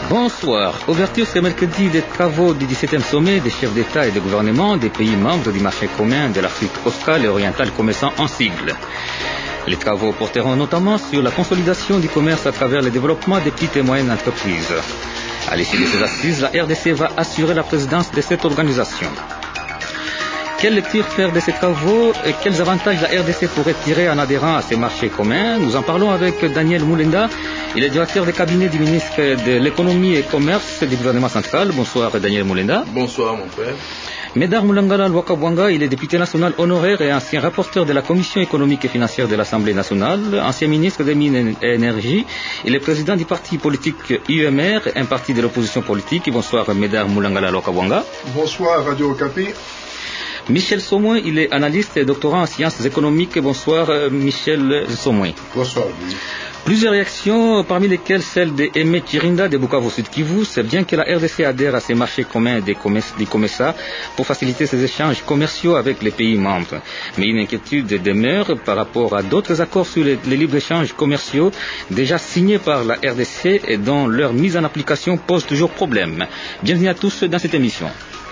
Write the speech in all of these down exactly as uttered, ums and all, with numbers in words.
Bonsoir. Ouverture ce mercredi des travaux du dix-septième sommet des chefs d'État et de gouvernement des pays membres du marché commun de l'Afrique australe et orientale commerçant en sigle. Les travaux porteront notamment sur la consolidation du commerce à travers le développement des petites et moyennes entreprises. À l'issue de ces assises, la R D C va assurer la présidence de cette organisation. Quelle lecture faire de ces travaux et quels avantages la R D C pourrait tirer en adhérant à ces marchés communs? Nous en parlons avec Daniel Moulenda. Il est directeur de cabinet du ministre de l'économie et commerce du gouvernement central. Bonsoir Daniel Moulenda. Bonsoir mon frère. Médard Moulangala Lwakabwanga, il est député national honoraire et ancien rapporteur de la commission économique et financière de l'Assemblée nationale, ancien ministre des Mines et Énergie. Il est président du parti politique U M R, un parti de l'opposition politique. Bonsoir Médard Moulangala Lwakabwanga. Bonsoir Radio Okapi. Michel Somouin, il est analyste et doctorant en sciences économiques. Bonsoir Michel Somouin. Bonsoir. Plusieurs réactions, parmi lesquelles celle d'Aimé Chirinda de Bukavu Sud Kivu. C'est bien que la R D C adhère à ces marchés communs des COMESA pour faciliter ses échanges commerciaux avec les pays membres. Mais une inquiétude demeure par rapport à d'autres accords sur les, les libres-échanges commerciaux déjà signés par la R D C et dont leur mise en application pose toujours problème. Bienvenue à tous dans cette émission.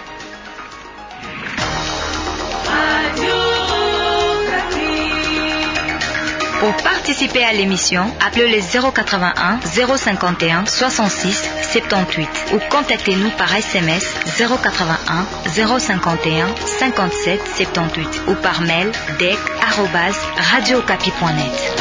Pour participer à l'émission, appelez le zéro quatre-vingt-un zéro cinquante et un soixante-six soixante-dix-huit ou contactez-nous par S M S zéro quatre-vingt-un zéro cinquante et un cinquante-sept soixante-dix-huit ou par mail d e c arobase radio okapi point net.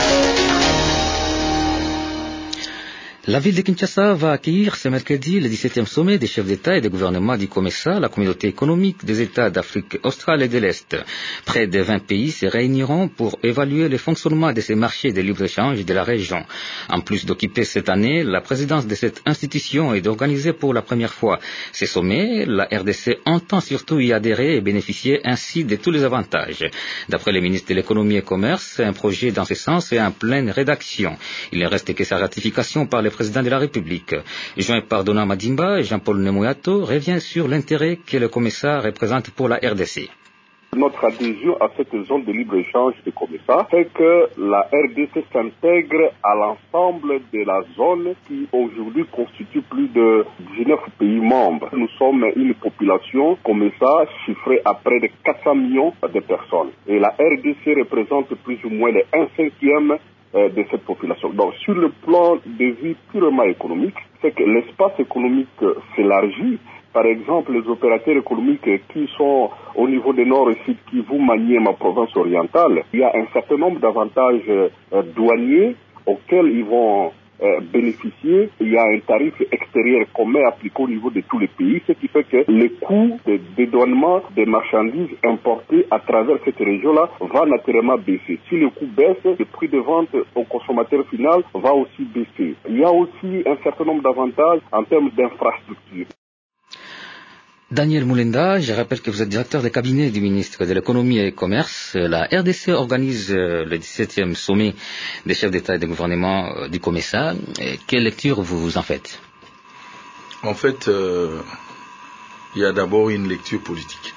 La ville de Kinshasa va accueillir ce mercredi le dix-septième sommet des chefs d'État et de gouvernement du COMESA, la communauté économique des États d'Afrique australe et de l'Est. Près de vingt pays se réuniront pour évaluer le fonctionnement de ces marchés de libre-échange de la région. En plus d'occuper cette année la présidence de cette institution et d'organiser pour la première fois ces sommets, la R D C entend surtout y adhérer et bénéficier ainsi de tous les avantages. D'après le ministre de l'économie et commerce, un projet dans ce sens est en pleine rédaction. Il ne reste que sa ratification par les président de la République. Joint par Dona Madimba, Jean-Paul Nemoyato revient sur l'intérêt que le COMESA représente pour la R D C. Notre adhésion à cette zone de libre-échange de COMESA fait que la R D C s'intègre à l'ensemble de la zone qui aujourd'hui constitue plus de dix-neuf pays membres. Nous sommes une population COMESA chiffrée à près de quatre cents millions de personnes. Et la R D C représente plus ou moins les un cinquième de cette population. Donc, sur le plan de vue purement économique, c'est que l'espace économique s'élargit. Par exemple, les opérateurs économiques qui sont au niveau des Nord et Sud Kivu, Maniema, province orientale, il y a un certain nombre d'avantages euh, douaniers auxquels ils vont euh, bénéficier. Il y a un tarif extérieur commun appliqué au niveau de tous les pays, ce qui fait que le coût de dédouanement des marchandises importées à travers cette région-là va naturellement baisser. Si le coût baisse, le prix de vente au consommateur final va aussi baisser. Il y a aussi un certain nombre d'avantages en termes d'infrastructures. Daniel Moulenda, je rappelle que vous êtes directeur de cabinet du ministre de l'économie et du commerce. La R D C organise le dix-septième sommet des chefs d'État et de gouvernement du COMESA. Quelle lecture vous en faites? En fait, euh, il y a d'abord une lecture politique.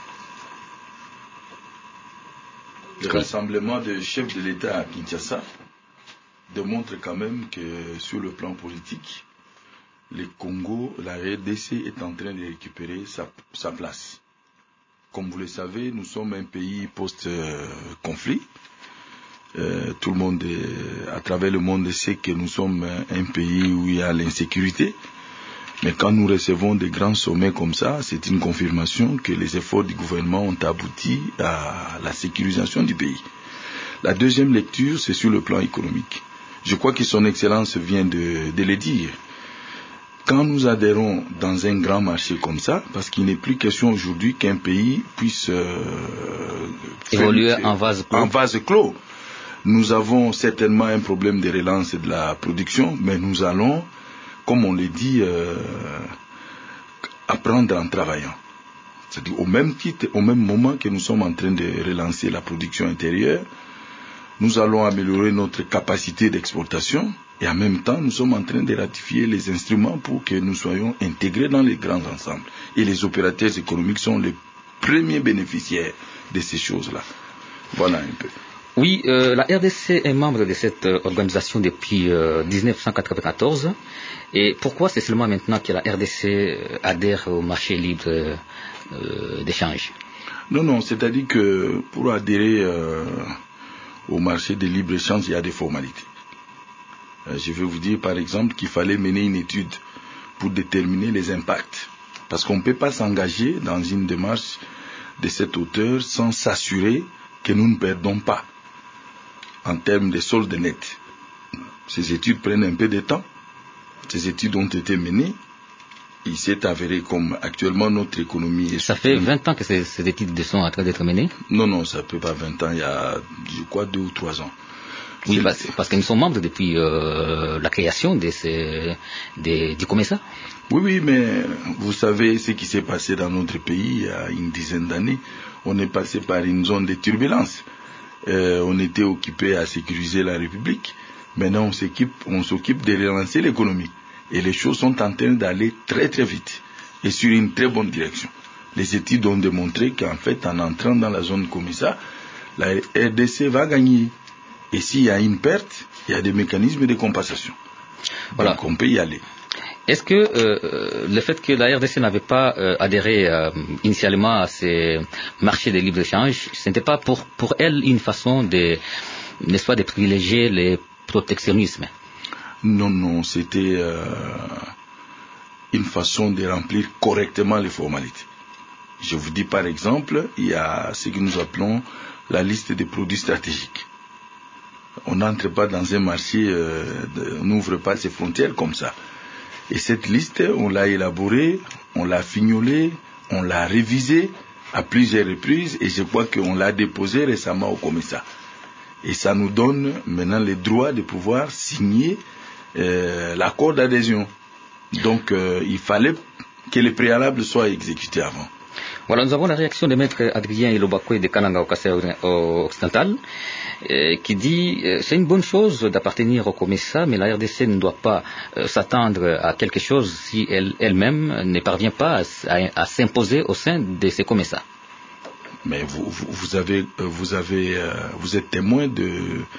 Le oui. rassemblement des chefs de l'État à Kinshasa démontre quand même que sur le plan politique, le Congo, la R D C est en train de récupérer sa, sa place. Comme vous le savez, nous sommes un pays post-conflit. Euh, tout le monde, est, à travers le monde, sait que nous sommes un pays où il y a l'insécurité. Mais quand nous recevons des grands sommets comme ça, c'est une confirmation que les efforts du gouvernement ont abouti à la sécurisation du pays. La deuxième lecture, c'est sur le plan économique. Je crois que son Excellence vient de, de le dire. Quand nous adhérons dans un grand marché comme ça, parce qu'il n'est plus question aujourd'hui qu'un pays puisse euh, évoluer en vase clos. en vase clos, nous avons certainement un problème de relance de la production, mais nous allons, comme on le dit, euh, apprendre en travaillant. C'est-à-dire au même titre, au même moment que nous sommes en train de relancer la production intérieure, nous allons améliorer notre capacité d'exportation. Et en même temps, nous sommes en train de ratifier les instruments pour que nous soyons intégrés dans les grands ensembles. Et les opérateurs économiques sont les premiers bénéficiaires de ces choses-là. Voilà un peu. Oui, euh, la R D C est membre de cette euh, organisation depuis euh, dix-neuf cent quatre-vingt-quatorze. Et pourquoi c'est seulement maintenant que la R D C adhère au marché libre euh, d'échange? Non, non, c'est-à-dire que pour adhérer euh, au marché de libre-échange, il y a des formalités. Euh, je vais vous dire par exemple qu'il fallait mener une étude pour déterminer les impacts. Parce qu'on ne peut pas s'engager dans une démarche de cette hauteur sans s'assurer que nous ne perdons pas en termes de solde net. Ces études prennent un peu de temps. Ces études ont été menées. Il s'est avéré comme actuellement notre économie est... Ça fait vingt ans que ces, ces études sont en train d'être menées? Non, non, ça ne peut pas vingt ans, il y a, je crois, deux ou trois ans. Oui, bah, parce que nous sommes membres depuis euh, la création de ces, des, du COMESA. Oui, oui, mais vous savez ce qui s'est passé dans notre pays il y a une dizaine d'années. On est passé par une zone de turbulence. Euh, on était occupé à sécuriser la République. Maintenant, on s'occupe, on s'occupe de relancer l'économie. Et les choses sont en train d'aller très très vite et sur une très bonne direction. Les études ont démontré qu'en fait, en entrant dans la zone COMESA, la R D C va gagner. Et s'il y a une perte, il y a des mécanismes de compensation. Voilà. Donc on peut y aller. Est-ce que euh, le fait que la R D C n'avait pas euh, adhéré euh, initialement à ces marchés de libre-échange, ce n'était pas pour, pour elle une façon de, n'est-ce pas, de privilégier les protectionnismes? Non, non, c'était euh, une façon de remplir correctement les formalités. Je vous dis par exemple, il y a ce que nous appelons la liste des produits stratégiques. On n'entre pas dans un marché, euh, de, on n'ouvre pas ses frontières comme ça. Et cette liste, on l'a élaborée, on l'a fignolée, on l'a révisée à plusieurs reprises et je crois qu'on l'a déposée récemment au COMESA. Et ça nous donne maintenant le droit de pouvoir signer euh, l'accord d'adhésion. Donc euh, il fallait que les préalables soient exécutés avant. Voilà, nous avons la réaction de maître Adrien Ilobakwe de Kananga au Kassai occidental euh, qui dit euh, c'est une bonne chose d'appartenir au COMESA, mais la R D C ne doit pas euh, s'attendre à quelque chose si elle, elle-même ne parvient pas à, à, à s'imposer au sein de ces COMESA. Mais vous, vous, vous avez, vous avez, euh, vous êtes témoin de,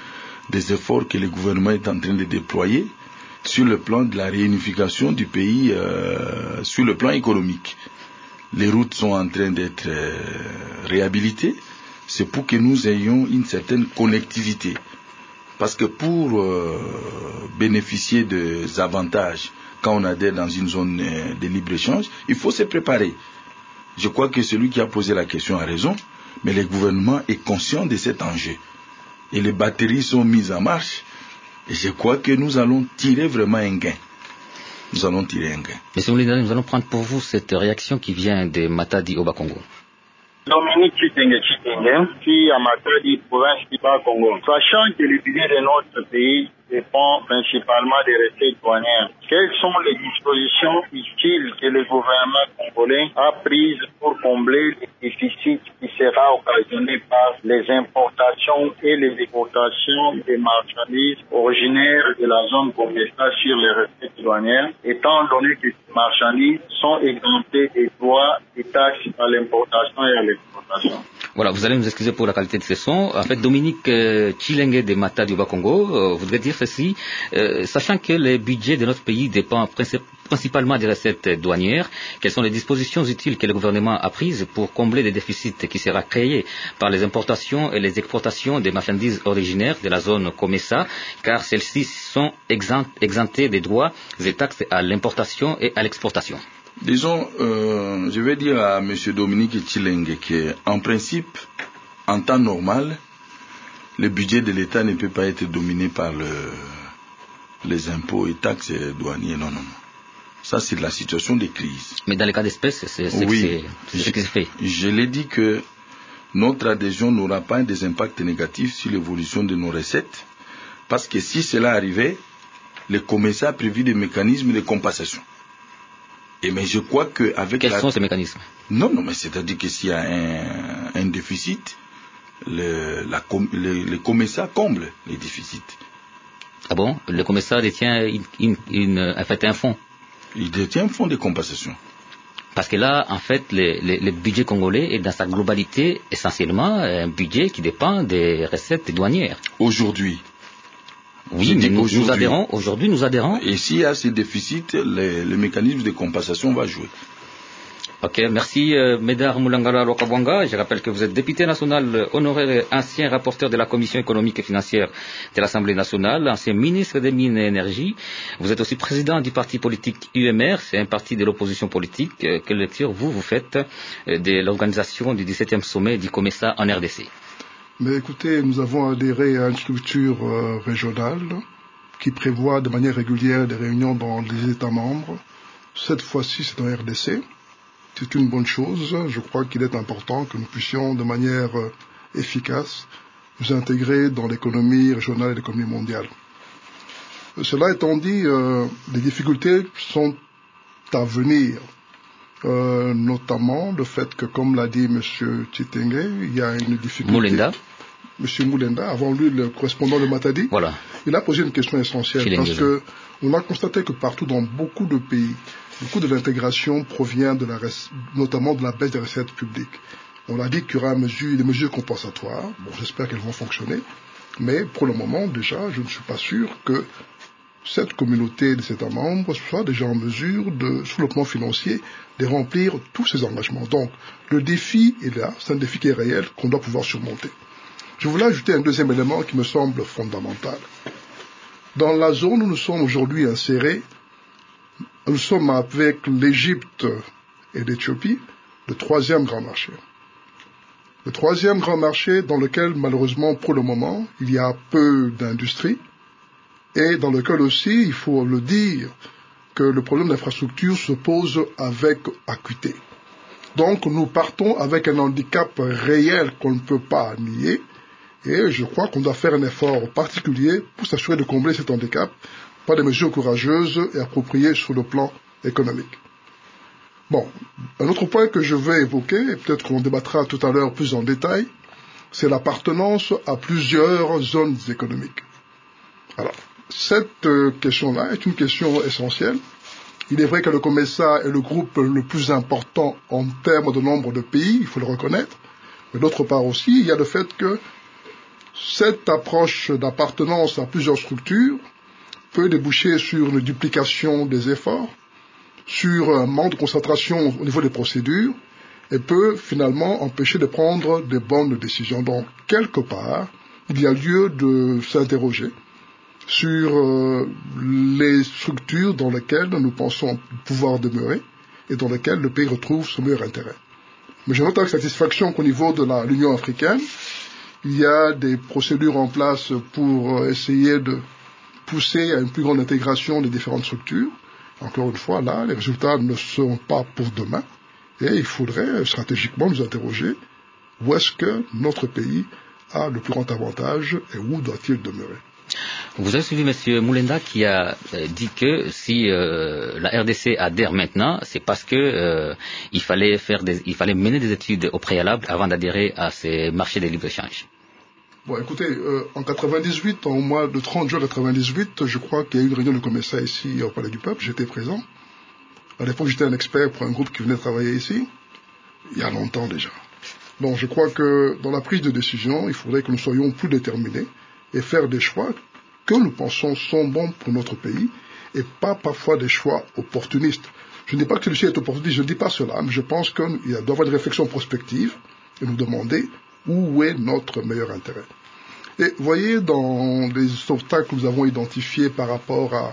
des efforts que le gouvernement est en train de déployer sur le plan de la réunification du pays, euh, sur le plan économique. Les routes sont en train d'être euh, réhabilitées. C'est pour que nous ayons une certaine connectivité. Parce que pour euh, bénéficier des avantages quand on adhère dans une zone euh, de libre-échange, il faut se préparer. Je crois que celui qui a posé la question a raison, mais le gouvernement est conscient de cet enjeu. Et les batteries sont mises en marche. Et je crois que nous allons tirer vraiment un gain. Nous allons tirer un gain. Monsieur Moulina, nous allons prendre pour vous cette réaction qui vient de Matadi au Bas-Congo. Dominique Chitenge Chitenge, qui à Matadi, province du Bas-Congo. Sachant que le budget de notre pays dépend principalement des recettes douanières, quelles sont les dispositions utiles que le gouvernement congolais a prises pour combler les déficits qui sera occasionné par les importations et les exportations des marchandises originaires de la zone COMESA sur les recettes douanières, étant donné que ces marchandises sont exemptées des droits et taxes à l'importation et à l'exportation? Voilà, vous allez nous excuser pour la qualité de ce son. En fait, Dominique euh, Chilenge de Mata du Bas-Congo euh, voudrait dire ceci, euh, sachant que le budget de notre pays dépend princi- principalement des recettes douanières, quelles sont les dispositions utiles que le gouvernement a prises pour combler les déficits qui sera créés par les importations et les exportations des marchandises originaires de la zone COMESA, car celles-ci sont exempt- exemptées des droits et taxes à l'importation et à l'exportation. Disons, euh, je vais dire à M. Dominique Chilenge qu'en principe, en temps normal, le budget de l'État ne peut pas être dominé par le, les impôts et taxes douaniers. Non, non, non. Ça, c'est la situation de crise. Mais dans le cas d'espèce, c'est, c'est, oui, c'est, c'est ce qui se fait. Je l'ai dit que notre adhésion n'aura pas des impacts négatifs sur l'évolution de nos recettes, parce que si cela arrivait, le COMESA a prévu des mécanismes de compensation. Et mais je crois que avec Quels la... sont ces mécanismes? Non, non, mais c'est-à-dire que s'il y a un, un déficit, le, la, le, le COMESA comble les déficits. Ah bon? Le COMESA détient une, une, une, en fait, un fonds? Il détient un fonds de compensation. Parce que là, en fait, le, le, le budget congolais est dans sa globalité essentiellement un budget qui dépend des recettes douanières. Aujourd'hui. Oui, mais nous, nous adhérons, aujourd'hui nous adhérons. Et s'il y a ces déficits, le, le mécanisme de compensation va jouer. Ok, merci euh, Médard Moulangala Rokabwanga. Je rappelle que vous êtes député national honoraire et ancien rapporteur de la Commission économique et financière de l'Assemblée nationale, ancien ministre des Mines et Énergie. Vous êtes aussi président du parti politique U M R, c'est un parti de l'opposition politique. Euh, quelle lecture vous, vous faites euh, de l'organisation du dix-septième sommet du COMESA en R D C? Mais écoutez, nous avons adhéré à une structure euh, régionale qui prévoit de manière régulière des réunions dans les États membres. Cette fois-ci, c'est en R D C. C'est une bonne chose. Je crois qu'il est important que nous puissions de manière euh, efficace nous intégrer dans l'économie régionale et l'économie mondiale. Euh, cela étant dit, euh, les difficultés sont à venir, euh, notamment le fait que, comme l'a dit M. Chitenge, il y a une difficulté. Moulenda. M. Moulenda, avant lui, le correspondant de Matadi, voilà. Il a posé une question essentielle Chilenge. Parce que on a constaté que partout dans beaucoup de pays, beaucoup de l'intégration provient de la, notamment de la baisse des recettes publiques. On a dit qu'il y aura mesure, des mesures compensatoires. Bon, j'espère qu'elles vont fonctionner. Mais pour le moment, déjà, je ne suis pas sûr que cette communauté des États membres soit déjà en mesure, de, sur le plan financier, de remplir tous ces engagements. Donc, le défi est là. C'est un défi qui est réel, qu'on doit pouvoir surmonter. Je voulais ajouter un deuxième élément qui me semble fondamental. Dans la zone où nous sommes aujourd'hui insérés, nous sommes avec l'Égypte et l'Éthiopie, le troisième grand marché. Le troisième grand marché dans lequel, malheureusement, pour le moment, il y a peu d'industrie et dans lequel aussi, il faut le dire, que le problème d'infrastructure se pose avec acuité. Donc, nous partons avec un handicap réel qu'on ne peut pas nier. Et je crois qu'on doit faire un effort particulier pour s'assurer de combler cet handicap par des mesures courageuses et appropriées sur le plan économique. Bon, un autre point que je veux évoquer, et peut-être qu'on débattra tout à l'heure plus en détail, c'est l'appartenance à plusieurs zones économiques. Alors, cette euh, question-là est une question essentielle. Il est vrai que le COMESA est le groupe le plus important en termes de nombre de pays, il faut le reconnaître, mais d'autre part aussi, il y a le fait que cette approche d'appartenance à plusieurs structures peut déboucher sur une duplication des efforts, sur un manque de concentration au niveau des procédures, et peut finalement empêcher de prendre de bonnes décisions. Donc, quelque part, il y a lieu de s'interroger sur euh, les structures dans lesquelles nous pensons pouvoir demeurer et dans lesquelles le pays retrouve son meilleur intérêt. Mais je note avec satisfaction qu'au niveau de la, l'Union africaine, il y a des procédures en place pour essayer de pousser à une plus grande intégration des différentes structures. Encore une fois, là, les résultats ne sont pas pour demain. Et il faudrait stratégiquement nous interroger où est-ce que notre pays a le plus grand avantage et où doit-il demeurer. Vous avez suivi M. Moulenda qui a euh, dit que si euh, la R D C adhère maintenant, c'est parce que euh, il fallait faire des, il fallait mener des études au préalable avant d'adhérer à ces marchés de libre-échange. Bon, écoutez, euh, en quatre-vingt-dix-huit, au mois de trente juin quatre-vingt-dix-huit, je crois qu'il y a eu une réunion de COMESA ici au Palais du Peuple, j'étais présent. À l'époque, j'étais un expert pour un groupe qui venait travailler ici, il y a longtemps déjà. Donc, je crois que dans la prise de décision, il faudrait que nous soyons plus déterminés et faire des choix que nous pensons sont bons pour notre pays et pas parfois des choix opportunistes. Je ne dis pas que celui-ci est opportuniste, je ne dis pas cela, mais je pense qu'il doit y avoir une réflexion prospective et nous demander où est notre meilleur intérêt. Et voyez, dans les obstacles que nous avons identifiés par rapport à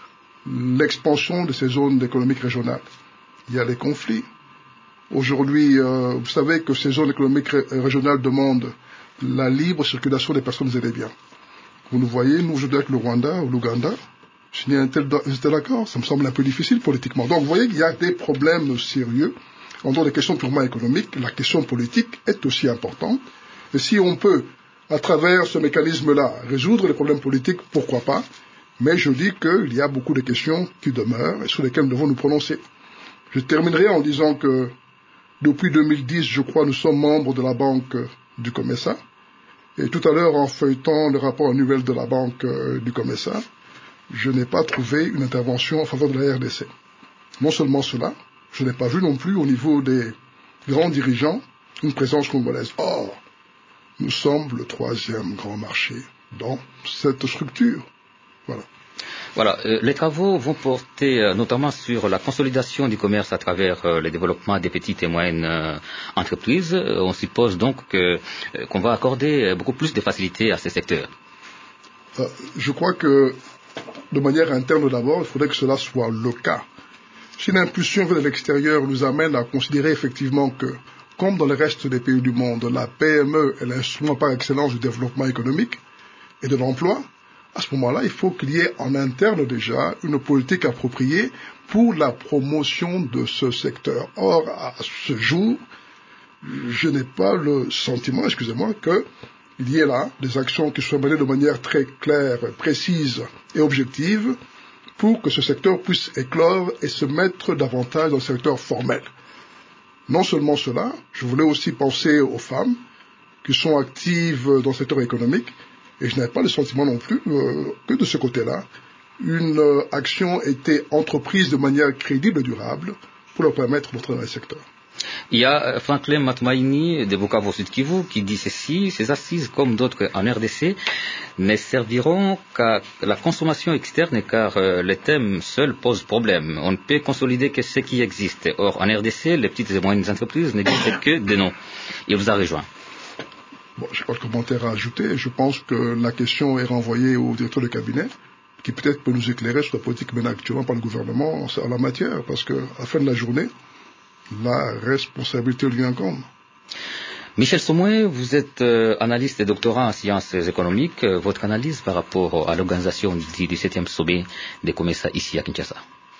l'expansion de ces zones économiques régionales, il y a les conflits. Aujourd'hui, euh, vous savez que ces zones économiques ré- régionales demandent la libre circulation des personnes et des biens. Vous nous voyez, nous, aujourd'hui, avec le Rwanda ou l'Ouganda, signer un tel, un tel accord, ça me semble un peu difficile politiquement. Donc, vous voyez qu'il y a des problèmes sérieux. En dehors des questions purement économiques, la question politique est aussi importante. Et si on peut, à travers ce mécanisme-là, résoudre les problèmes politiques, pourquoi pas. Mais je dis qu'il y a beaucoup de questions qui demeurent et sur lesquelles nous devons nous prononcer. Je terminerai en disant que depuis deux mille dix, je crois, nous sommes membres de la Banque du COMESA. Et tout à l'heure, en feuilletant le rapport annuel de la Banque du COMESA, je n'ai pas trouvé une intervention en faveur de la R D C. Non seulement cela, je n'ai pas vu non plus au niveau des grands dirigeants une présence congolaise. Or, nous sommes le troisième grand marché dans cette structure. Voilà. Voilà, euh, les travaux vont porter euh, notamment sur la consolidation du commerce à travers euh, le développement des petites et moyennes euh, entreprises. Euh, on suppose donc que, euh, qu'on va accorder beaucoup plus de facilités à ces secteurs. Euh, je crois que, de manière interne d'abord, il faudrait que cela soit le cas. Si l'impulsion de l'extérieur nous amène à considérer effectivement que, comme dans le reste des pays du monde, la P M E est l'instrument par excellence du développement économique et de l'emploi, à ce moment-là, il faut qu'il y ait en interne déjà une politique appropriée pour la promotion de ce secteur. Or, à ce jour, je n'ai pas le sentiment, excusez-moi, qu'il y ait là des actions qui soient menées de manière très claire, précise et objective pour que ce secteur puisse éclore et se mettre davantage dans le secteur formel. Non seulement cela, je voulais aussi penser aux femmes qui sont actives dans le secteur économique. Et je n'avais pas le sentiment non plus euh, que de ce côté-là, une euh, action était entreprise de manière crédible et durable pour leur permettre d'entrer dans le secteur. Il y a Franklin Matmaini de Bukavu Sud Kivu qui dit ceci: ces assises, comme d'autres en R D C, ne serviront qu'à la consommation externe car euh, le thème seul pose problème. On ne peut consolider que ce qui existe. Or, en R D C, les petites et moyennes entreprises n'existent que de nom. Il vous a rejoint. Bon, je n'ai pas de commentaire à ajouter. Je pense que la question est renvoyée au directeur de cabinet, qui peut-être peut nous éclairer sur la politique menée actuellement par le gouvernement en la matière, parce qu'à la fin de la journée, la responsabilité lui incombe. Michel Somoué, vous êtes euh, analyste et doctorant en sciences économiques. Votre analyse par rapport à l'organisation du dix-septième sommet des COMESA ici à Kinshasa?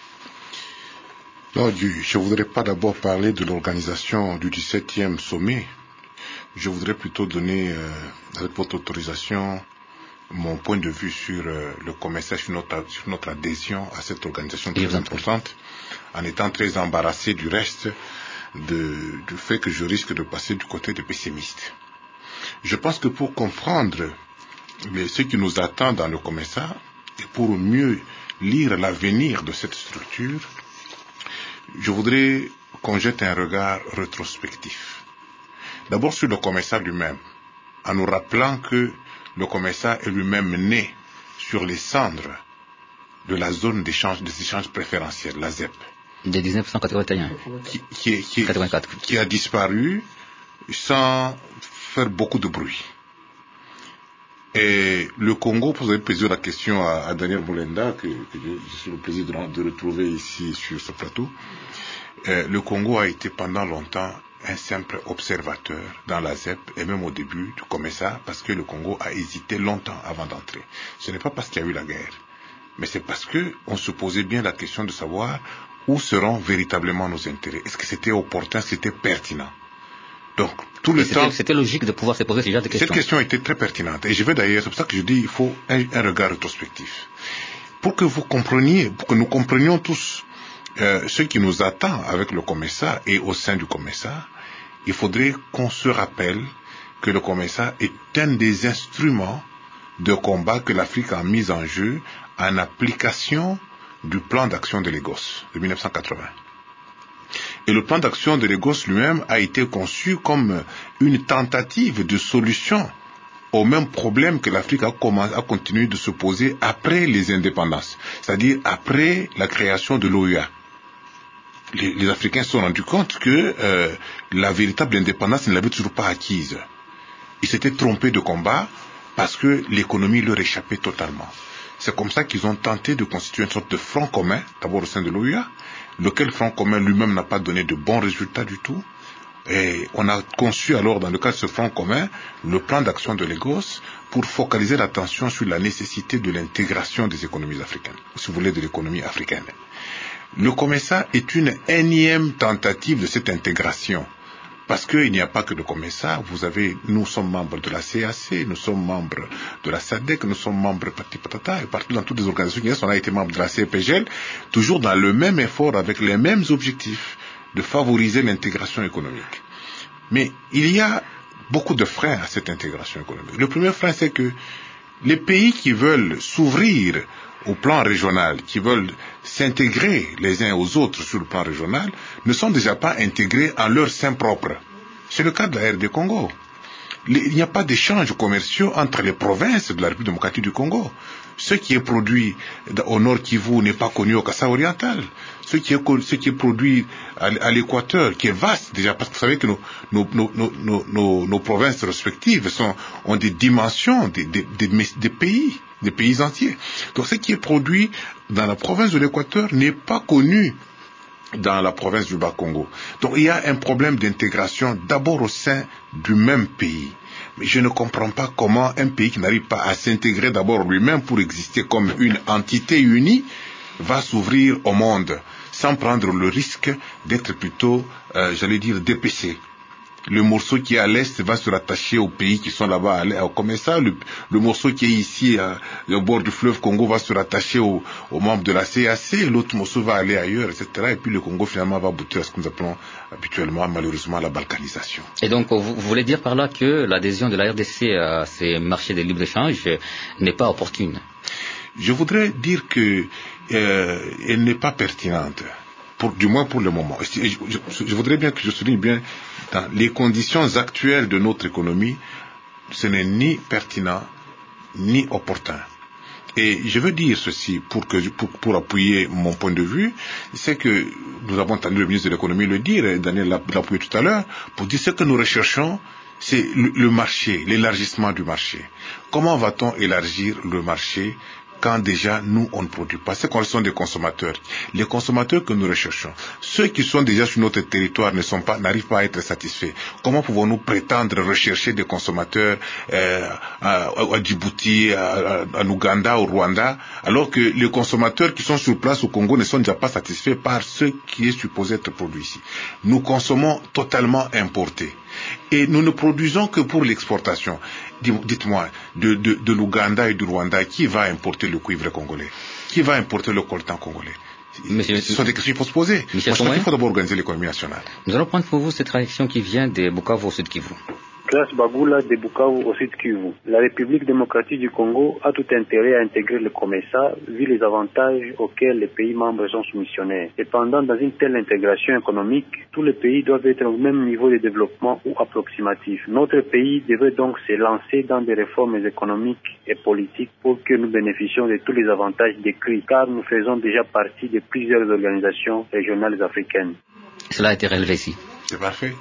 Non, je ne voudrais pas d'abord parler de l'organisation du dix-septième sommet. Je voudrais plutôt donner, euh, avec votre autorisation, mon point de vue sur euh, le COMESA, sur notre, sur notre adhésion à cette organisation très importante, en étant très embarrassé du reste de, du fait que je risque de passer du côté des pessimistes. Je pense que pour comprendre mais, ce qui nous attend dans le COMESA, et pour mieux lire l'avenir de cette structure, je voudrais qu'on jette un regard rétrospectif. D'abord sur le COMESA lui-même, en nous rappelant que le COMESA est lui-même né sur les cendres de la zone d'échange, des échanges préférentiels, la Z E P. De dix-neuf cent quatre-vingt-un. Qui, qui, qui, quatre-vingt-quatre. Qui a disparu sans faire beaucoup de bruit. Et le Congo, vous avez posé la question à, à Daniel Boulenda, que, que j'ai suis le plaisir de, de retrouver ici sur ce plateau. Euh, le Congo a été pendant longtemps un simple observateur dans la Z E P et même au début du COMESA, parce que le Congo a hésité longtemps avant d'entrer. Ce n'est pas parce qu'il y a eu la guerre, mais c'est parce que on se posait bien la question de savoir où seront véritablement nos intérêts. Est-ce que c'était opportun, c'était pertinent? Donc, tout le temps... C'était logique de pouvoir se poser ce genre de questions. Cette question était très pertinente. Et je vais d'ailleurs, c'est pour ça que je dis, il faut un, un regard rétrospectif. Pour que vous compreniez, pour que nous comprenions tous Euh, ce qui nous attend avec le COMESA et au sein du COMESA, il faudrait qu'on se rappelle que le COMESA est un des instruments de combat que l'Afrique a mis en jeu en application du plan d'action de Lagos de mille neuf cent quatre-vingts. Et le plan d'action de Lagos lui-même a été conçu comme une tentative de solution au même problème que l'Afrique a, a continué de se poser après les indépendances, c'est-à-dire après la création de l'O U A. Les, les Africains se sont rendus compte que euh, la véritable indépendance ne l'avait toujours pas acquise. Ils s'étaient trompés de combat parce que l'économie leur échappait totalement. C'est comme ça qu'ils ont tenté de constituer une sorte de front commun, d'abord au sein de l'O U A, lequel front commun lui-même n'a pas donné de bons résultats du tout. Et on a conçu alors, dans le cadre de ce front commun, le plan d'action de Lagos pour focaliser l'attention sur la nécessité de l'intégration des économies africaines, si vous voulez, de l'économie africaine. Le COMESA est une énième tentative de cette intégration. Parce qu'il n'y a pas que le COMESA, vous avez, nous sommes membres de la C A C, nous sommes membres de la S A D C, nous sommes membres Pati Patata, et partout dans toutes les organisations qui restent, on a été membres de la C P G L, toujours dans le même effort, avec les mêmes objectifs de favoriser l'intégration économique. Mais il y a beaucoup de freins à cette intégration économique. Le premier frein, c'est que les pays qui veulent s'ouvrir au plan régional, qui veulent s'intégrer les uns aux autres sur le plan régional, ne sont déjà pas intégrés en leur sein propre. C'est le cas de la R D Congo. Il n'y a pas d'échanges commerciaux entre les provinces de la République démocratique du Congo. Ce qui est produit au Nord Kivu n'est pas connu au Kasaï oriental. Ce qui est, ce qui est produit à, à l'équateur, qui est vaste déjà, parce que vous savez que nos, nos, nos, nos, nos, nos provinces respectives sont, ont des dimensions des, des, des, des pays, des pays entiers. Donc ce qui est produit dans la province de l'équateur n'est pas connu dans la province du Bas-Congo. Donc il y a un problème d'intégration d'abord au sein du même pays. Mais je ne comprends pas comment un pays qui n'arrive pas à s'intégrer d'abord lui-même pour exister comme une entité unie va s'ouvrir au monde sans prendre le risque d'être plutôt, euh, j'allais dire, dépecé. Le morceau qui est à l'est va se rattacher aux pays qui sont là-bas, comme ça. Le, le morceau qui est ici, euh, au bord du fleuve Congo, va se rattacher aux, aux membres de la C A C. L'autre morceau va aller ailleurs, et cetera. Et puis le Congo finalement va aboutir à ce que nous appelons habituellement, malheureusement, la balkanisation. Et donc, vous, vous voulez dire par là que l'adhésion de la R D C à ces marchés de libre-échange n'est pas opportune? Je voudrais dire que euh, elle n'est pas pertinente. Pour, du moins pour le moment. Je, je, je voudrais bien que je souligne bien, dans les conditions actuelles de notre économie, ce n'est ni pertinent, ni opportun. Et je veux dire ceci pour, que, pour, pour appuyer mon point de vue, c'est que nous avons entendu le ministre de l'économie le dire, et Daniel l'a appuyé tout à l'heure, pour dire ce que nous recherchons, c'est le, le marché, l'élargissement du marché. Comment va-t-on élargir le marché quand déjà nous on ne produit pas? C'est qu'on sont des consommateurs. Les consommateurs que nous recherchons, ceux qui sont déjà sur notre territoire ne sont pas, n'arrivent pas à être satisfaits. Comment pouvons-nous prétendre rechercher des consommateurs euh, à, à Djibouti, à, à Ouganda, au Rwanda, alors que les consommateurs qui sont sur place au Congo ne sont déjà pas satisfaits par ce qui est supposé être produit ici? Nous consommons totalement importé. Et nous ne produisons que pour l'exportation. Dites-moi, de, de, de l'Ouganda et du Rwanda, qui va importer le cuivre congolais? Qui va importer le coltan congolais? Monsieur, Ce sont des questions qu'il faut se poser. Moi, je pense qu'il faut d'abord organiser l'économie nationale. Nous allons prendre pour vous cette réaction qui vient de Bukavu au Sud Kivu. Classe Bagoula de Bukavu au Sud Kivu. La République démocratique du Congo a tout intérêt à intégrer le COMESA vu les avantages auxquels les pays membres sont soumissionnés. Cependant, dans une telle intégration économique, tous les pays doivent être au même niveau de développement ou approximatif. Notre pays devrait donc se lancer dans des réformes économiques et politiques pour que nous bénéficions de tous les avantages décrits, car nous faisons déjà partie de plusieurs organisations régionales africaines. Cela a été relevé ici. C'est parfait.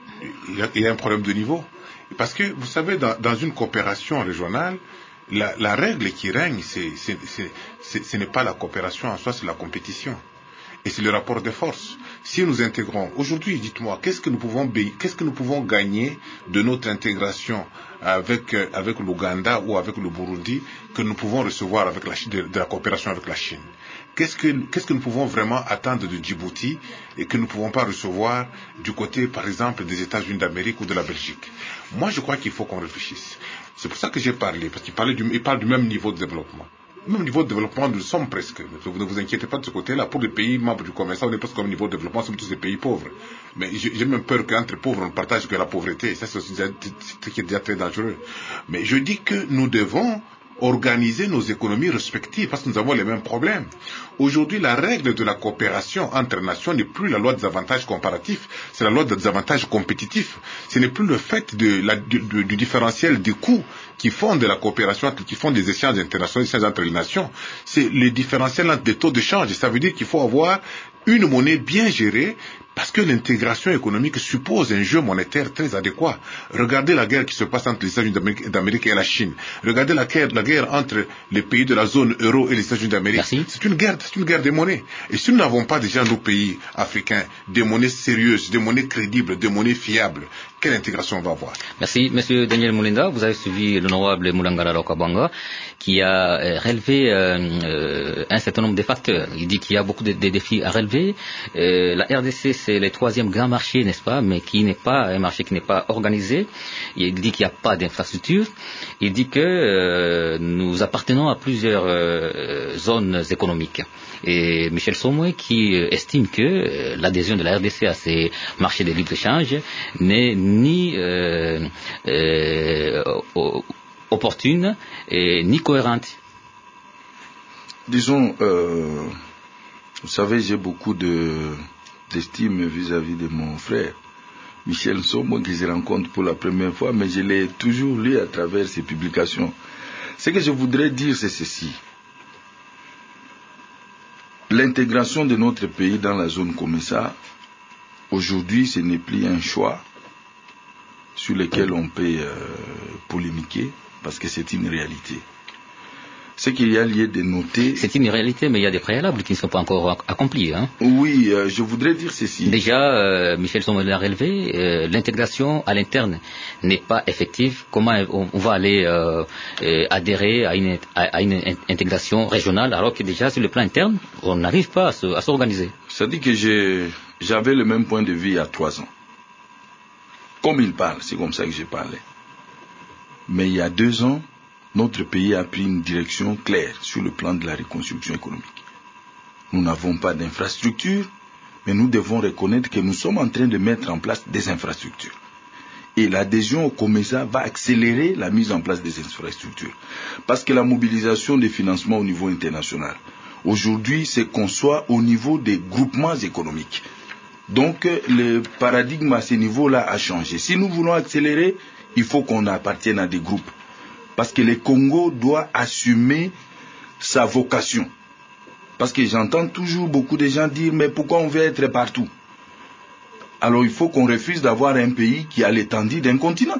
Il y a, il y a un problème de niveau. Parce que, vous savez, dans, dans une coopération régionale, la, la règle qui règne, c'est, c'est, c'est, c'est, ce n'est pas la coopération en soi, c'est la compétition. Et c'est le rapport de force. Si nous intégrons, aujourd'hui, dites-moi, qu'est-ce que nous pouvons, qu'est-ce que nous pouvons gagner de notre intégration avec, avec l'Ouganda ou avec le Burundi que nous pouvons recevoir avec la, de, de la coopération avec la Chine? Qu'est-ce que, qu'est-ce que nous pouvons vraiment attendre de Djibouti et que nous ne pouvons pas recevoir du côté, par exemple, des États-Unis d'Amérique ou de la Belgique? Moi, je crois qu'il faut qu'on réfléchisse. C'est pour ça que j'ai parlé, parce qu'il parlait du, il parle du même niveau de développement. Même niveau de développement, nous sommes presque. Ne vous inquiétez pas de ce côté-là. Pour les pays membres du COMESA, on est presque comme niveau de développement, nous sommes tous des pays pauvres. Mais j'ai même peur qu'entre pauvres, on ne partage que la pauvreté. Ça, c'est aussi ce qui est déjà très dangereux. Mais je dis que nous devons organiser nos économies respectives parce que nous avons les mêmes problèmes. Aujourd'hui, la règle de la coopération entre nations n'est plus la loi des avantages comparatifs, c'est la loi des avantages compétitifs. Ce n'est plus le fait de la, du, du, du différentiel des coûts qui font de la coopération, qui font des échanges internationaux, des échanges entre les nations. C'est le différentiel entre des taux de change. Et ça veut dire qu'il faut avoir une monnaie bien gérée parce que l'intégration économique suppose un jeu monétaire très adéquat. Regardez la guerre qui se passe entre les États-Unis d'Amérique, d'Amérique et la Chine. Regardez la guerre, la guerre entre les pays de la zone euro et les États-Unis d'Amérique. C'est une guerre, c'est une guerre des monnaies. Et si nous n'avons pas déjà nos pays africains des monnaies sérieuses, des monnaies crédibles, des monnaies fiables, quelle intégration on va avoir? Merci, Monsieur Daniel Moulinda. Vous avez suivi l'honorable Moulangala Lokabanga qui a relevé euh, euh, un certain nombre de facteurs. Il dit qu'il y a beaucoup de, de défis à relever. Euh, la R D C, c'est le troisième grand marché, n'est-ce pas, mais qui n'est pas un marché qui n'est pas organisé. Il dit qu'il n'y a pas d'infrastructure. Il dit que euh, nous appartenons à plusieurs euh, zones économiques. Et Michel Somoué qui estime que l'adhésion de la R D C à ces marchés de libre-échange n'est ni euh, euh, opportune et ni cohérente. disons, euh, vous savez, j'ai beaucoup de, d'estime vis-à-vis de mon frère, Michel Nsombo, que je rencontre pour la première fois, mais je l'ai toujours lu à travers ses publications. Ce que je voudrais dire, c'est ceci. L'intégration de notre pays dans la zone comme ça, aujourd'hui, ce n'est plus un choix sur lequel on peut euh, polémiquer, parce que c'est une réalité. Ce qu'il y a lieu de noter... C'est une réalité, mais il y a des préalables qui ne sont pas encore accomplis. Hein. Oui, euh, je voudrais dire ceci. Déjà, euh, Michel Nsombo l'a relevé, euh, l'intégration à l'interne n'est pas effective. Comment on, on va aller euh, euh, adhérer à une, à, à une intégration régionale, alors que déjà, sur le plan interne, on n'arrive pas à, se, à s'organiser. Ça dit que j'ai, j'avais le même point de vue il y a trois ans. Comme il parle, c'est comme ça que j'ai parlé. Mais il y a deux ans, notre pays a pris une direction claire sur le plan de la reconstruction économique. Nous n'avons pas d'infrastructures, mais nous devons reconnaître que nous sommes en train de mettre en place des infrastructures. Et l'adhésion au COMESA va accélérer la mise en place des infrastructures. Parce que la mobilisation des financements au niveau international, aujourd'hui, se conçoit au niveau des groupements économiques. Donc, le paradigme à ce niveau-là a changé. Si nous voulons accélérer, il faut qu'on appartienne à des groupes. Parce que le Congo doit assumer sa vocation. Parce que j'entends toujours beaucoup de gens dire, mais pourquoi on veut être partout? Alors il faut qu'on refuse d'avoir un pays qui a l'étendue d'un continent.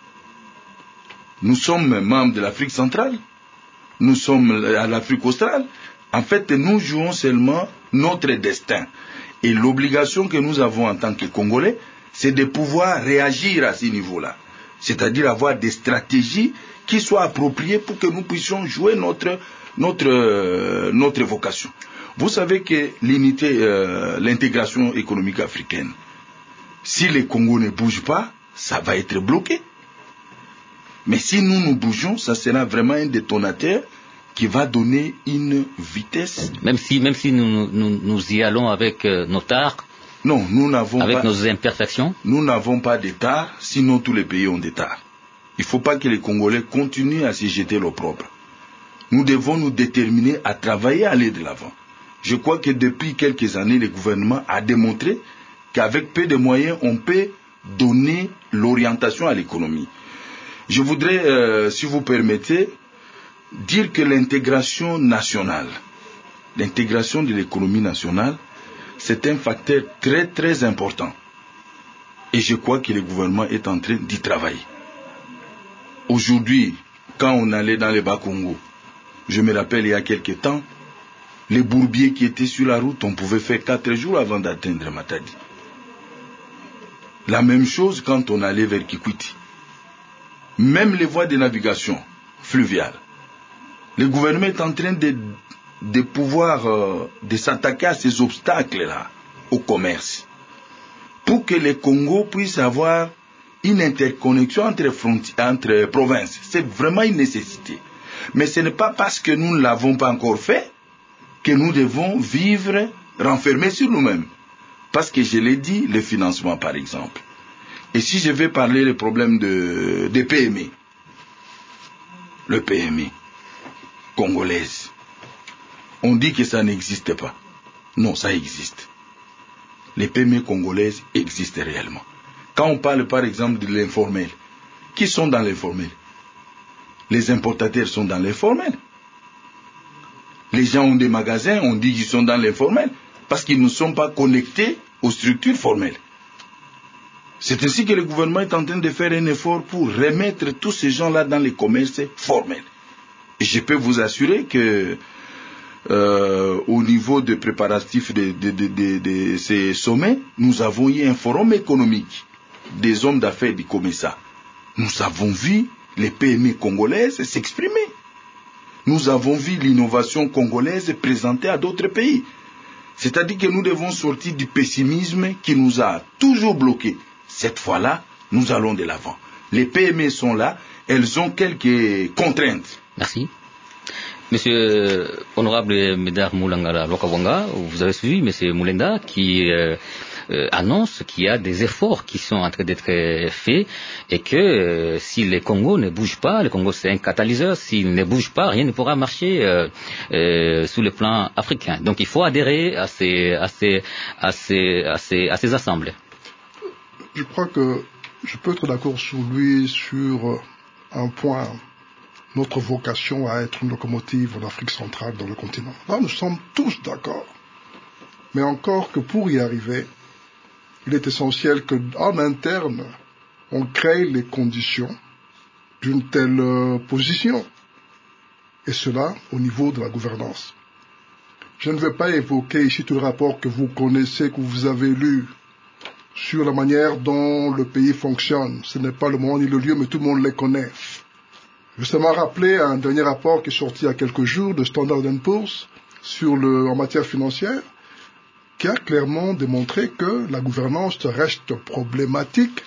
Nous sommes membres de l'Afrique centrale. Nous sommes à l'Afrique australe. En fait, nous jouons seulement notre destin. Et l'obligation que nous avons en tant que Congolais, c'est de pouvoir réagir à ce niveau-là. C'est-à-dire avoir des stratégies qui soient appropriées pour que nous puissions jouer notre, notre, euh, notre vocation. Vous savez que l'unité, euh, l'intégration économique africaine, si les Congos ne bougent pas, ça va être bloqué. Mais si nous nous bougeons, ça sera vraiment un détonateur qui va donner une vitesse. Même si, même si nous, nous, nous y allons avec euh, nos tares. Non, nous n'avons avec pas. Avec nos imperfections. Nous n'avons pas de tares, sinon tous les pays ont des tares. Il ne faut pas que les Congolais continuent à se jeter l'opprobre. Nous devons nous déterminer à travailler, à aller de l'avant. Je crois que depuis quelques années, le gouvernement a démontré qu'avec peu de moyens, on peut donner l'orientation à l'économie. Je voudrais, euh, si vous permettez, dire que l'intégration nationale, l'intégration de l'économie nationale, c'est un facteur très très important. Et je crois que le gouvernement est en train d'y travailler. Aujourd'hui, quand on allait dans le Bas-Congo, je me rappelle il y a quelque temps, les bourbiers qui étaient sur la route, on pouvait faire quatre jours avant d'atteindre Matadi. La même chose quand on allait vers Kikwiti. Même les voies de navigation fluviale. Le gouvernement est en train de, de pouvoir euh, de s'attaquer à ces obstacles-là au commerce. Pour que le Congo puisse avoir une interconnexion entre, entre provinces. C'est vraiment une nécessité. Mais ce n'est pas parce que nous ne l'avons pas encore fait que nous devons vivre renfermés sur nous-mêmes. Parce que je l'ai dit, le financement par exemple. Et si je vais parler des problèmes de, de P M E, le P M E congolaise, on dit que ça n'existe pas. Non, ça existe. Les P M E congolaises existent réellement. Quand on parle par exemple de l'informel, qui sont dans l'informel? Les importateurs sont dans l'informel. Les gens ont des magasins, on dit qu'ils sont dans l'informel, parce qu'ils ne sont pas connectés aux structures formelles. C'est ainsi que le gouvernement est en train de faire un effort pour remettre tous ces gens-là dans les commerces formels. Et je peux vous assurer que euh, au niveau des préparatifs de, de, de, de, de ces sommets, nous avons eu un forum économique des hommes d'affaires du COMESA. Nous avons vu les P M E congolaises s'exprimer. Nous avons vu l'innovation congolaise présentée à d'autres pays. C'est-à-dire que nous devons sortir du pessimisme qui nous a toujours bloqués. Cette fois-là, nous allons de l'avant. Les P M E sont là, elles ont quelques contraintes. Merci. Monsieur Honorable Médard Moulangala Lokawanga, vous avez suivi Monsieur Moulenda qui euh, euh, annonce qu'il y a des efforts qui sont en train d'être faits et que euh, si le Congo ne bouge pas, le Congo c'est un catalyseur, s'il ne bouge pas, rien ne pourra marcher euh, euh, sous le plan africain. Donc il faut adhérer à ces, à ces, à ces, à ces, à ces assemblées. Je crois que je peux être d'accord sur lui sur un point. Notre vocation à être une locomotive en Afrique centrale dans le continent. Là, nous sommes tous d'accord. Mais encore que pour y arriver, il est essentiel qu'en interne, on crée les conditions d'une telle euh, position. Et cela au niveau de la gouvernance. Je ne vais pas évoquer ici tout le rapport que vous connaissez, que vous avez lu, sur la manière dont le pays fonctionne. Ce n'est pas le moment ni le lieu, mais tout le monde les connaît. Justement rappeler un dernier rapport qui est sorti il y a quelques jours de Standard and Poor's sur le, en matière financière, qui a clairement démontré que la gouvernance reste problématique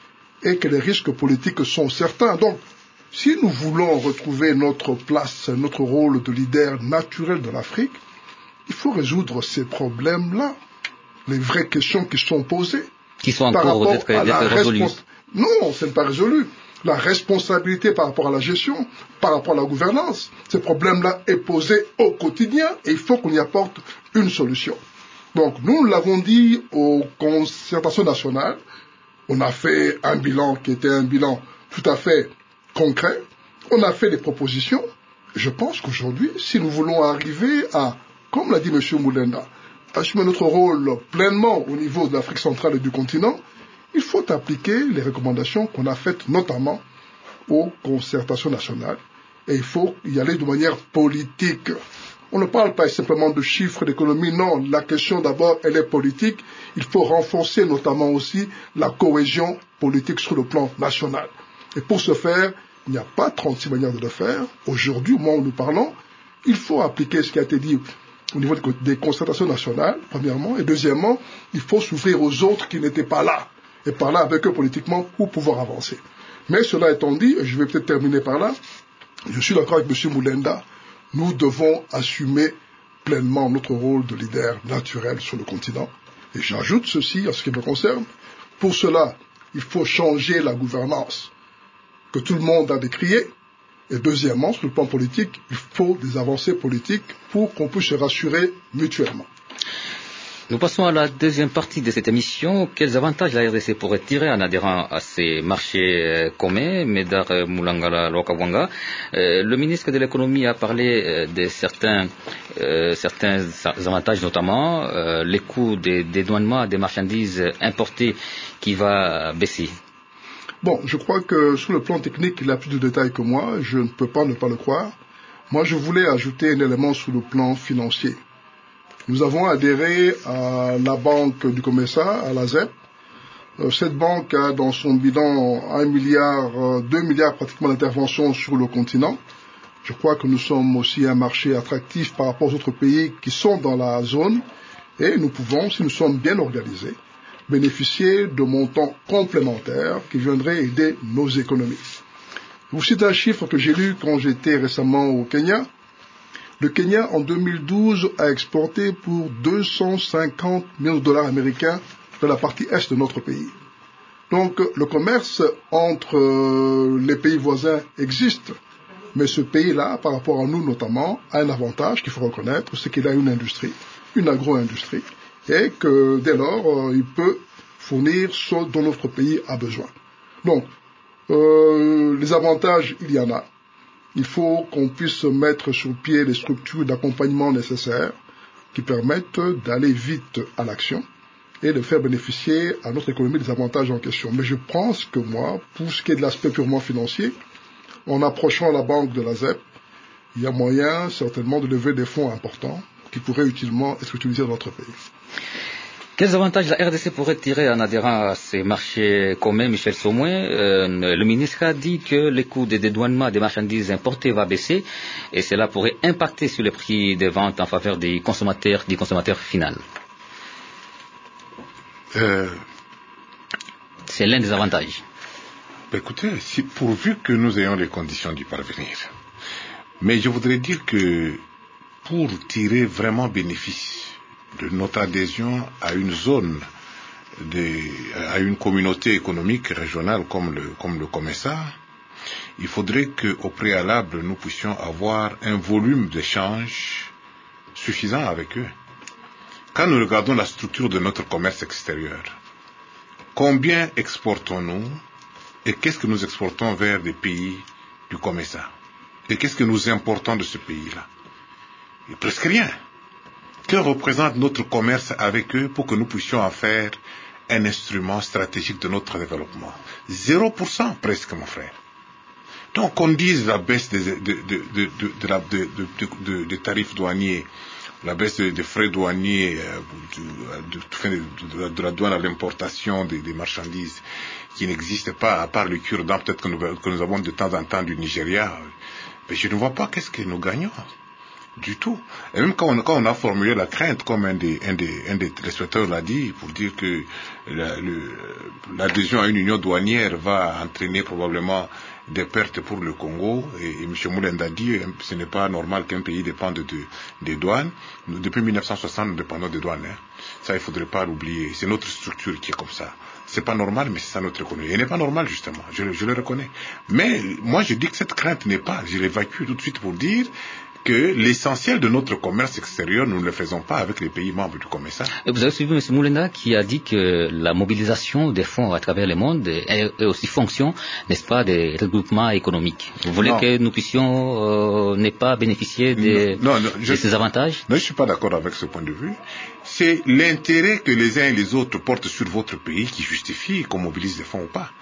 et que les risques politiques sont certains. Donc, si nous voulons retrouver notre place, notre rôle de leader naturel de l'Afrique, il faut résoudre ces problèmes-là, les vraies questions qui sont posées. Qui sont encore d'être résolues. Non, ce n'est pas résolu. La responsabilité par rapport à la gestion, par rapport à la gouvernance, ce problème-là est posé au quotidien et il faut qu'on y apporte une solution. Donc, nous l'avons dit aux concertations nationales, on a fait un bilan qui était un bilan tout à fait concret, on a fait des propositions. Je pense qu'aujourd'hui, si nous voulons arriver à, comme l'a dit M. Moulenda, assumer notre rôle pleinement au niveau de l'Afrique centrale et du continent, il faut appliquer les recommandations qu'on a faites notamment aux concertations nationales. Et il faut y aller de manière politique. On ne parle pas simplement de chiffres d'économie, non. La question d'abord, elle est politique. Il faut renforcer notamment aussi la cohésion politique sur le plan national. Et pour ce faire, il n'y a pas trente-six manières de le faire. Aujourd'hui, au moment où nous parlons, il faut appliquer ce qui a été dit au niveau des concertations nationales, premièrement. Et deuxièmement, il faut s'ouvrir aux autres qui n'étaient pas là. Et parler avec eux politiquement pour pouvoir avancer. Mais cela étant dit, je vais peut-être terminer par là, je suis d'accord avec M. Moulenda, nous devons assumer pleinement notre rôle de leader naturel sur le continent. Et j'ajoute ceci en ce qui me concerne. Pour cela, il faut changer la gouvernance que tout le monde a décriée. Et deuxièmement, sur le plan politique, il faut des avancées politiques pour qu'on puisse se rassurer mutuellement. Nous passons à la deuxième partie de cette émission. Quels avantages la R D C pourrait tirer en adhérant à ces marchés communs? Médard Moulangala Lokawanga, euh, le ministre de l'économie a parlé euh, de certains, euh, certains avantages, notamment euh, les coûts de dédouanement des marchandises importées qui va baisser. Bon, je crois que sur le plan technique, il a plus de détails que moi. Je ne peux pas ne pas le croire. Moi, je voulais ajouter un élément sur le plan financier. Nous avons adhéré à la banque du Comesa, à la Z E P. Cette banque a dans son bilan un milliard, deux milliards pratiquement d'interventions sur le continent. Je crois que nous sommes aussi un marché attractif par rapport aux autres pays qui sont dans la zone et nous pouvons, si nous sommes bien organisés, bénéficier de montants complémentaires qui viendraient aider nos économies. Je vous cite un chiffre que j'ai lu quand j'étais récemment au Kenya. Le Kenya, en deux mille douze, a exporté pour deux cent cinquante millions de dollars américains dans la partie est de notre pays. Donc, le commerce entre les pays voisins existe, mais ce pays-là, par rapport à nous notamment, a un avantage qu'il faut reconnaître, c'est qu'il a une industrie, une agro-industrie, et que dès lors, il peut fournir ce dont notre pays a besoin. Donc, euh, les avantages, il y en a. Il faut qu'on puisse mettre sur pied les structures d'accompagnement nécessaires qui permettent d'aller vite à l'action et de faire bénéficier à notre économie des avantages en question. Mais je pense que moi, pour ce qui est de l'aspect purement financier, en approchant la banque de la Z E P, il y a moyen certainement de lever des fonds importants qui pourraient utilement être utilisés dans notre pays. Quels avantages la R D C pourrait tirer en adhérant à ces marchés communs, Michel Somoué? euh, Le ministre a dit que le coût de dédouanement des marchandises importées va baisser et cela pourrait impacter sur les prix de vente en faveur des consommateurs, du consommateur final. Euh... C'est l'un des avantages. Écoutez, si, pourvu que nous ayons les conditions d'y parvenir. Mais je voudrais dire que pour tirer vraiment bénéfice de notre adhésion à une zone des, à une communauté économique régionale comme le, comme le COMESA, il faudrait qu'au préalable, nous puissions avoir un volume d'échanges suffisant avec eux. Quand nous regardons la structure de notre commerce extérieur, combien exportons-nous et qu'est-ce que nous exportons vers des pays du COMESA? Et qu'est-ce que nous importons de ce pays-là? Presque rien. Que représente notre commerce avec eux pour que nous puissions en faire un instrument stratégique de notre développement? Zéro pour cent presque, mon frère. Donc qu'on dise la baisse des, de, de, de, de, de la, de, de, de, de tarifs douaniers, la baisse des de frais douaniers, euh, de, de, de, de la douane à l'importation des, des marchandises qui n'existent pas, à part le cure-dent peut-être que nous, que nous avons de temps en temps du Nigeria, mais je ne vois pas qu'est-ce que nous gagnons. Du tout. Et même quand on, quand on a formulé la crainte, comme un des, un des, un des téléspectateurs l'a dit, pour dire que la, le, l'adhésion à une union douanière va entraîner probablement des pertes pour le Congo, et, et M. Moulenda dit que ce n'est pas normal qu'un pays dépende de, des douanes. Nous, depuis mille neuf cent soixante, nous dépendons des douanes. Hein. Ça, il ne faudrait pas l'oublier. C'est notre structure qui est comme ça. C'est pas normal, mais c'est ça notre économie. Elle n'est pas normale, justement. Je, je le reconnais. Mais moi, je dis que cette crainte n'est pas. Je l'évacue tout de suite pour dire que l'essentiel de notre commerce extérieur, nous ne le faisons pas avec les pays membres du COMESA. Vous avez suivi M. Moulenda qui a dit que la mobilisation des fonds à travers le monde est, est aussi fonction, n'est-ce pas, des regroupements économiques. Vous voulez non. que nous puissions euh, ne pas bénéficier de, non, non, je, de ces avantages? Non, je ne suis pas d'accord avec ce point de vue. C'est l'intérêt que les uns et les autres portent sur votre pays qui justifie qu'on mobilise des fonds ou pas.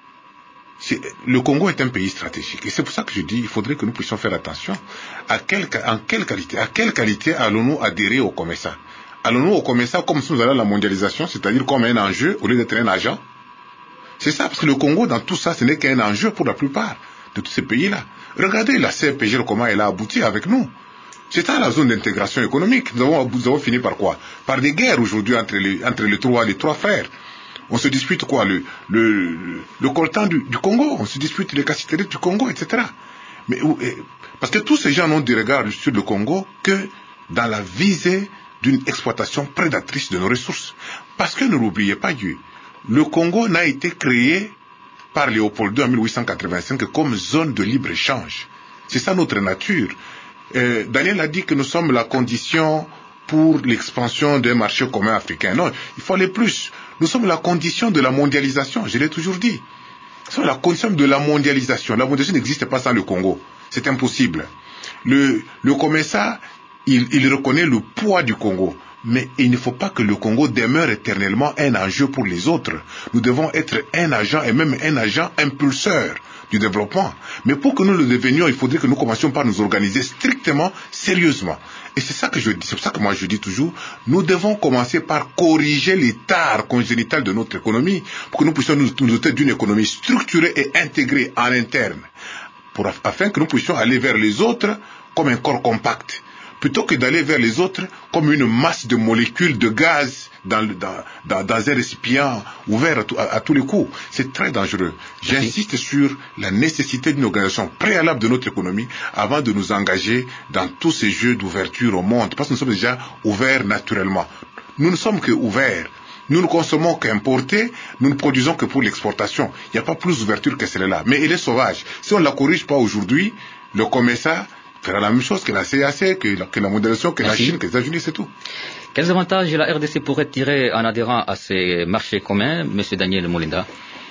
C'est, le Congo est un pays stratégique et c'est pour ça que je dis il faudrait que nous puissions faire attention à quelle, en quelle qualité, à quelle qualité allons-nous adhérer au COMESA? Allons-nous au COMESA comme si nous allions à la mondialisation, c'est-à-dire comme un enjeu au lieu d'être un agent? C'est ça, parce que le Congo dans tout ça, ce n'est qu'un enjeu pour la plupart de tous ces pays-là. Regardez la C P G, comment elle a abouti avec nous. C'est à la zone d'intégration économique. Nous avons, nous avons fini par quoi? Par des guerres aujourd'hui entre les, entre les trois, les trois frères. On se dispute quoi? Le, le, le, le coltan du, du Congo, on se dispute les cassiteries du Congo, et cetera. Mais, parce que tous ces gens n'ont du regard sur le Congo que dans la visée d'une exploitation prédatrice de nos ressources. Parce que ne l'oubliez pas, Dieu, le Congo n'a été créé par Léopold deux en mille huit cent quatre-vingt-cinq comme zone de libre-échange. C'est ça notre nature. Euh, Daniel a dit que nous sommes la condition pour l'expansion d'un marché commun africain. Non, il faut aller plus. Nous sommes la condition de la mondialisation, je l'ai toujours dit. Nous sommes la condition de la mondialisation. La mondialisation n'existe pas sans le Congo. C'est impossible. Le, le COMESA, il, il reconnaît le poids du Congo. Mais il ne faut pas que le Congo demeure éternellement un enjeu pour les autres. Nous devons être un agent et même un agent impulseur du développement. Mais pour que nous le devenions, il faudrait que nous commencions par nous organiser strictement, sérieusement. Et c'est ça que je dis, c'est pour ça que moi je dis toujours, nous devons commencer par corriger les tares congénitales de notre économie, pour que nous puissions nous, nous doter d'une économie structurée et intégrée en interne, pour, afin que nous puissions aller vers les autres comme un corps compact, plutôt que d'aller vers les autres comme une masse de molécules de gaz dans, dans, dans, dans un récipient ouvert à, tout, à, à tous les coups. C'est très dangereux. J'insiste sur la nécessité d'une organisation préalable de notre économie avant de nous engager dans tous ces jeux d'ouverture au monde, parce que nous sommes déjà ouverts naturellement. Nous ne sommes que ouverts. Nous ne consommons qu'importer, nous ne produisons que pour l'exportation. Il n'y a pas plus d'ouverture que celle-là. Mais elle est sauvage. Si on ne la corrige pas aujourd'hui, le COMESA fera la même chose que la C A C, que la, que la mondialisation, que Merci. La Chine, que les États-Unis, c'est tout. Quels avantages la R D C pourrait tirer en adhérant à ces marchés communs, M. Daniel Moulenda?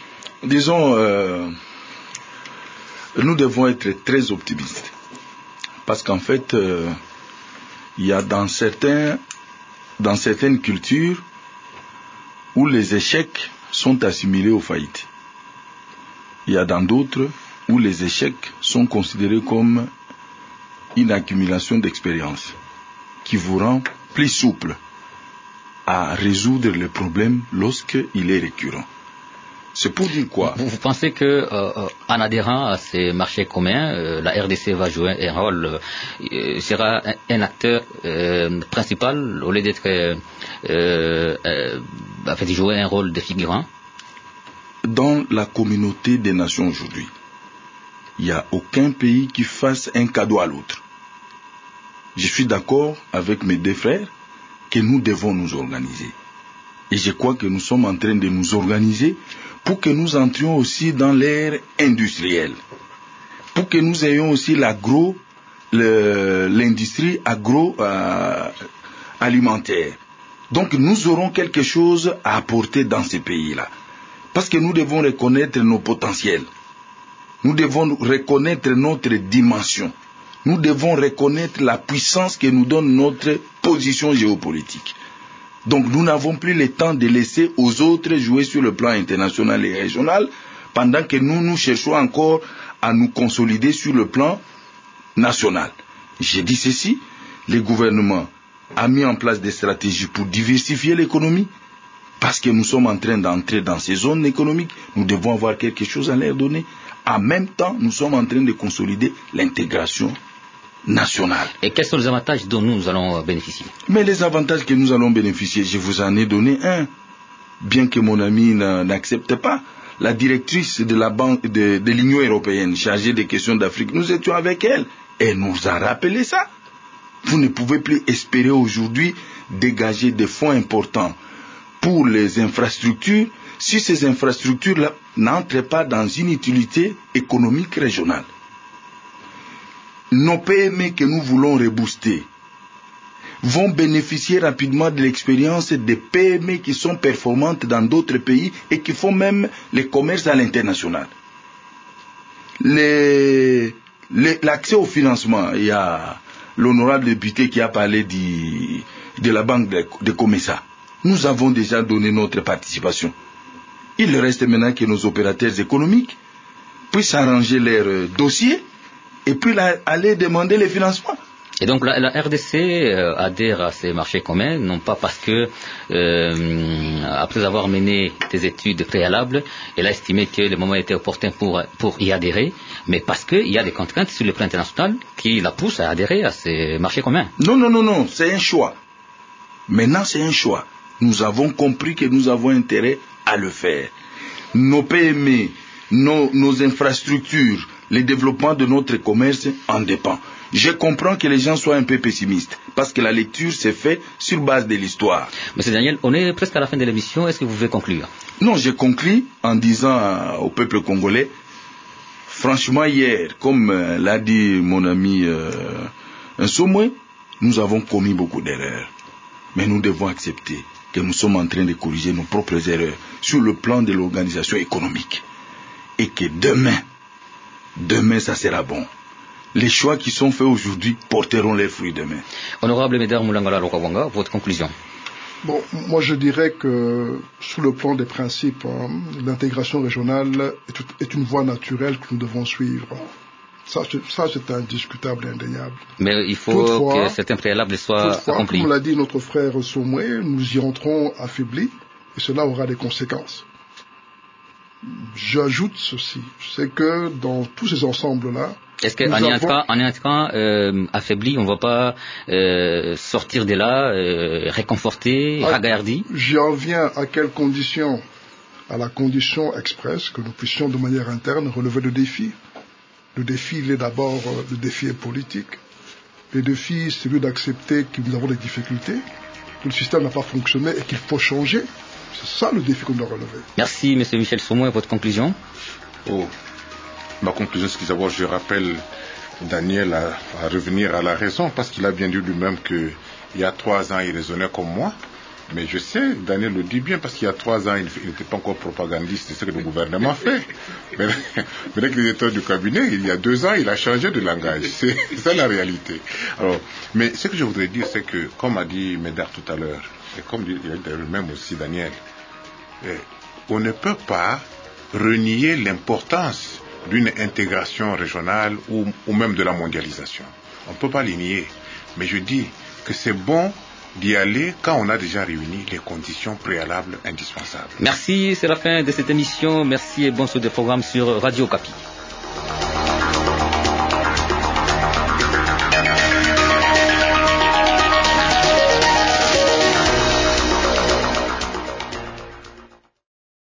Disons, euh, nous devons être très optimistes. Parce qu'en fait, euh, il y a dans, certains, dans certaines cultures où les échecs sont assimilés aux faillites. Il y a dans d'autres où les échecs sont considérés comme une accumulation d'expérience qui vous rend plus souple à résoudre le problème lorsqu'il est récurrent. C'est pour dire quoi? Vous, vous pensez que euh, en adhérant à ces marchés communs, euh, la R D C va jouer un rôle, euh, sera un, un acteur euh, principal au lieu d'être, euh, euh, en fait, jouer un rôle de figurant? Dans la communauté des nations aujourd'hui, il n'y a aucun pays qui fasse un cadeau à l'autre. Je suis d'accord avec mes deux frères que nous devons nous organiser. Et je crois que nous sommes en train de nous organiser pour que nous entrions aussi dans l'ère industrielle, pour que nous ayons aussi l'agro, le, l'industrie agro-alimentaire. Euh, Donc nous aurons quelque chose à apporter dans ces pays-là. Parce que nous devons reconnaître nos potentiels. Nous devons reconnaître notre dimension. Nous devons reconnaître la puissance que nous donne notre position géopolitique. Donc nous n'avons plus le temps de laisser aux autres jouer sur le plan international et régional, pendant que nous, nous cherchons encore à nous consolider sur le plan national. J'ai dit ceci, le gouvernement a mis en place des stratégies pour diversifier l'économie, parce que nous sommes en train d'entrer dans ces zones économiques, nous devons avoir quelque chose à leur donner. En même temps, nous sommes en train de consolider l'intégration nationale. Et quels sont les avantages dont nous allons bénéficier? Mais les avantages que nous allons bénéficier, je vous en ai donné un, bien que mon ami n'accepte pas. La directrice de la banque de, de l'Union européenne chargée des questions d'Afrique, nous étions avec elle. Elle nous a rappelé ça. Vous ne pouvez plus espérer aujourd'hui dégager des fonds importants pour les infrastructures si ces infrastructures-là n'entrent pas dans une utilité économique régionale. Nos P M E que nous voulons rebooster vont bénéficier rapidement de l'expérience des P M E qui sont performantes dans d'autres pays et qui font même les commerces à l'international. Les, les, l'accès au financement, il y a l'honorable député qui a parlé du, de la banque de, de Comesa. Nous avons déjà donné notre participation. Il reste maintenant que nos opérateurs économiques puissent arranger leurs dossiers et puis là, aller demander les financements. Et donc la, la R D C euh, adhère à ces marchés communs, non pas parce que, euh, après avoir mené des études préalables, elle a estimé que le moment était opportun pour, pour y adhérer, mais parce qu'il y a des contraintes sur le plan international qui la poussent à adhérer à ces marchés communs. Non, non, non, non, c'est un choix. Maintenant, c'est un choix. Nous avons compris que nous avons intérêt à le faire. Nos P M E, nos, nos infrastructures, le développement de notre commerce en dépend. Je comprends que les gens soient un peu pessimistes, parce que la lecture s'est faite sur base de l'histoire. Monsieur Daniel, on est presque à la fin de l'émission, est-ce que vous pouvez conclure? Non, je conclus en disant euh, au peuple congolais, franchement hier, comme euh, l'a dit mon ami euh, Nsomwe, nous avons commis beaucoup d'erreurs. Mais nous devons accepter que nous sommes en train de corriger nos propres erreurs sur le plan de l'organisation économique. Et que demain, demain ça sera bon. Les choix qui sont faits aujourd'hui porteront leurs fruits demain. Honorable Médard Moulangala Lokawanga, votre conclusion? Bon, moi je dirais que sous le plan des principes, hein, l'intégration régionale est, est une voie naturelle que nous devons suivre. Ça, ça c'est indiscutable et indéniable. Mais il faut toutefois, que certains préalables soient accomplis. Comme l'a dit notre frère Somoué, nous y entrons affaiblis et cela aura des conséquences. J'ajoute ceci, c'est que dans tous ces ensembles-là, est-ce qu'en y entrant, en y entrant euh, affaibli, on ne va pas euh, sortir de là euh, réconforté, ah, ragaillardi? J'en viens à quelles conditions? À la condition expresse que nous puissions de manière interne relever le défi. Le défi, il est d'abord, euh, le défi est politique. Le défi, c'est celui d'accepter que nous avons des difficultés, que le système n'a pas fonctionné et qu'il faut changer. C'est ça le défi qu'on doit relever. Merci, M. Michel Somoué. Votre conclusion? Oh, ma conclusion, c'est que d'abord, je rappelle Daniel à, à revenir à la raison, parce qu'il a bien dit lui-même qu'il y a trois ans, il raisonnait comme moi. Mais je sais, Daniel le dit bien, parce qu'il y a trois ans, il n'était pas encore propagandiste de ce que le gouvernement fait. Mais, mais avec les états du cabinet, il y a deux ans, il a changé de langage. C'est ça la réalité. Alors, mais ce que je voudrais dire, c'est que, comme a dit Médard tout à l'heure, et comme il a dit même aussi Daniel, eh, on ne peut pas renier l'importance d'une intégration régionale ou, ou même de la mondialisation. On ne peut pas les nier. Mais je dis que c'est bon d'y aller quand on a déjà réuni les conditions préalables indispensables. Merci, c'est la fin de cette émission. Merci et bonne suite de programme sur Radio Okapi.